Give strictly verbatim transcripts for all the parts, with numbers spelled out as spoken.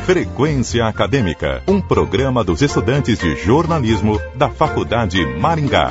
Frequência Acadêmica, um programa dos estudantes de jornalismo da Faculdade Maringá.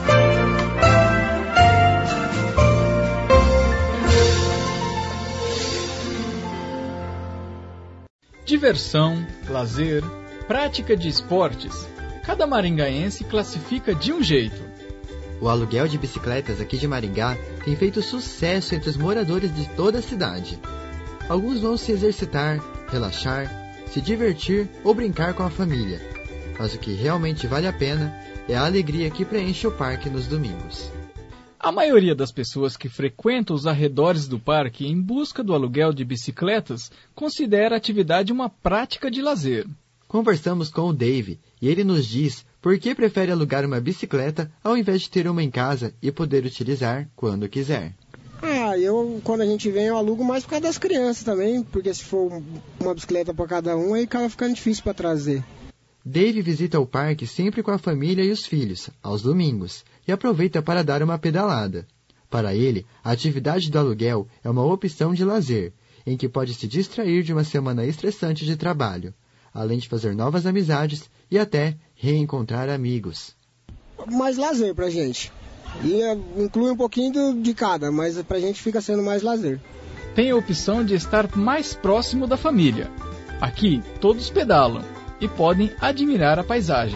Diversão, lazer, prática de esportes. Cada maringaense classifica de um jeito. O aluguel de bicicletas aqui de Maringá tem feito sucesso entre os moradores de toda a cidade. Alguns vão se exercitar, relaxar, se divertir ou brincar com a família. Mas o que realmente vale a pena é a alegria que preenche o parque nos domingos. A maioria das pessoas que frequentam os arredores do parque em busca do aluguel de bicicletas considera a atividade uma prática de lazer. Conversamos com o Dave e ele nos diz por que prefere alugar uma bicicleta ao invés de ter uma em casa e poder utilizar quando quiser. Ah, eu, quando a gente vem, eu alugo mais por causa das crianças também, porque se for uma bicicleta para cada um, aí acaba ficando difícil para trazer. Dave visita o parque sempre com a família e os filhos, aos domingos, e aproveita para dar uma pedalada. Para ele, a atividade do aluguel é uma opção de lazer, em que pode se distrair de uma semana estressante de trabalho, além de fazer novas amizades e até reencontrar amigos. Mais lazer pra gente. E inclui um pouquinho do, de cada, mas pra gente fica sendo mais lazer. Tem a opção de estar mais próximo da família. Aqui, todos pedalam e podem admirar a paisagem.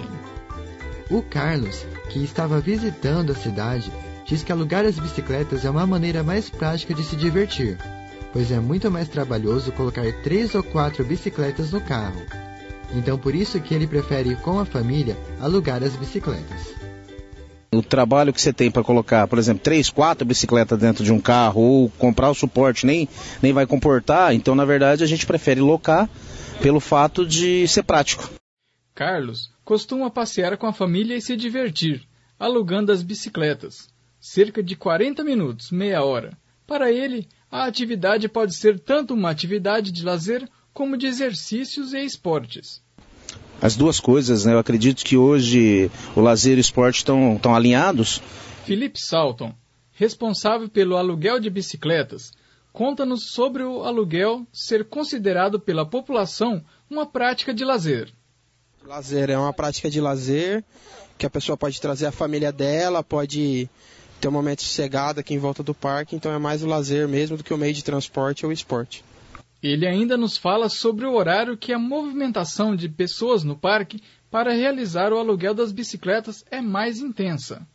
O Carlos, que estava visitando a cidade, diz que alugar as bicicletas é uma maneira mais prática de se divertir, pois é muito mais trabalhoso colocar três ou quatro bicicletas no carro. Então por isso que ele prefere ir com a família alugar as bicicletas. O trabalho que você tem para colocar, por exemplo, três, quatro bicicletas dentro de um carro ou comprar o suporte nem, nem vai comportar, então na verdade a gente prefere locar pelo fato de ser prático. Carlos costuma passear com a família e se divertir, alugando as bicicletas. Cerca de quarenta minutos, meia hora. Para ele, a atividade pode ser tanto uma atividade de lazer como de exercícios e esportes. As duas coisas, né? Eu acredito que hoje o lazer e o esporte estão, estão alinhados. Felipe Salton, responsável pelo aluguel de bicicletas, conta-nos sobre o aluguel ser considerado pela população uma prática de lazer. Lazer é uma prática de lazer que a pessoa pode trazer a família dela, pode ter um momento sossegado aqui em volta do parque, então é mais o lazer mesmo do que o meio de transporte ou esporte. Ele ainda nos fala sobre o horário que a movimentação de pessoas no parque para realizar o aluguel das bicicletas é mais intensa.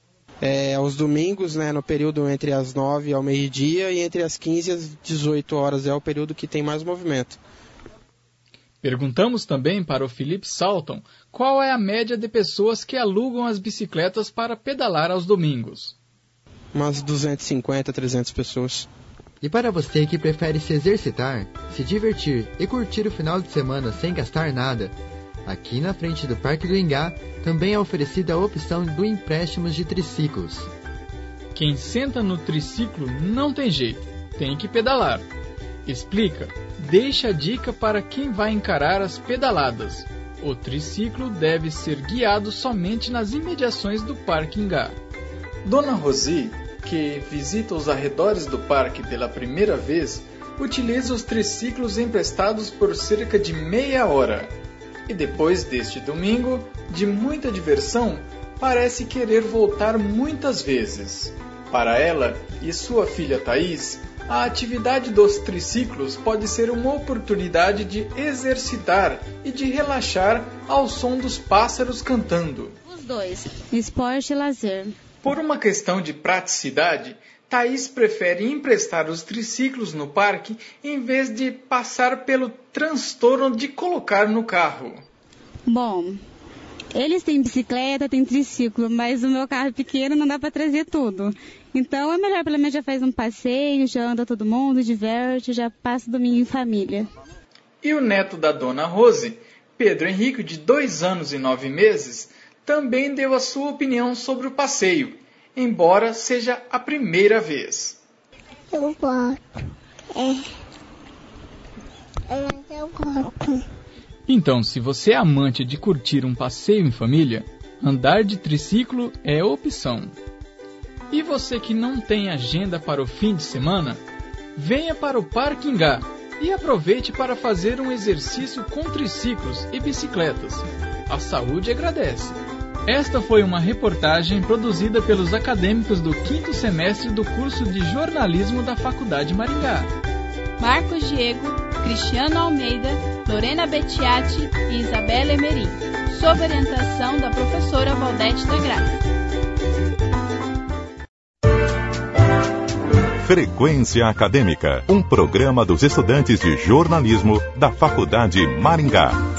É, aos domingos, né, no período entre as nove ao meio-dia e entre as quinze e as dezoito horas é o período que tem mais movimento. Perguntamos também para o Felipe Salton qual é a média de pessoas que alugam as bicicletas para pedalar aos domingos. Umas duzentas e cinquenta, trezentas pessoas. E para você que prefere se exercitar, se divertir e curtir o final de semana sem gastar nada, aqui na frente do Parque do Ingá também é oferecida a opção do empréstimo de triciclos. Quem senta no triciclo não tem jeito, tem que pedalar. Explica, deixa a dica para quem vai encarar as pedaladas. O triciclo deve ser guiado somente nas imediações do Parque Ingá. Dona Rosi, que visita os arredores do parque pela primeira vez, utiliza os triciclos emprestados por cerca de meia hora. E depois deste domingo, de muita diversão, parece querer voltar muitas vezes. Para ela e sua filha Thaís, a atividade dos triciclos pode ser uma oportunidade de exercitar e de relaxar ao som dos pássaros cantando. Os dois, esporte e lazer. Por uma questão de praticidade, Thaís prefere emprestar os triciclos no parque em vez de passar pelo transtorno de colocar no carro. Bom, eles têm bicicleta, têm triciclo, mas o meu carro é pequeno, não dá para trazer tudo. Então é melhor, pelo menos já faz um passeio, já anda todo mundo, diverte, já passa o domingo em família. E o neto da dona Rose, Pedro Henrique, de dois anos e nove meses, também deu a sua opinião sobre o passeio, embora seja a primeira vez. Eu gosto. É. Eu gosto. Então, se você é amante de curtir um passeio em família, andar de triciclo é opção. E você que não tem agenda para o fim de semana, venha para o Parque Ingá, E aproveite para fazer um exercício com triciclos e bicicletas. A saúde agradece. Esta foi uma reportagem produzida pelos acadêmicos do quinto semestre do curso de jornalismo da Faculdade Maringá. Marcos Diego, Cristiano Almeida, Lorena Bettiati e Isabela Emerim, sob orientação da professora Valdete da Graça. Frequência Acadêmica, um programa dos estudantes de jornalismo da Faculdade Maringá.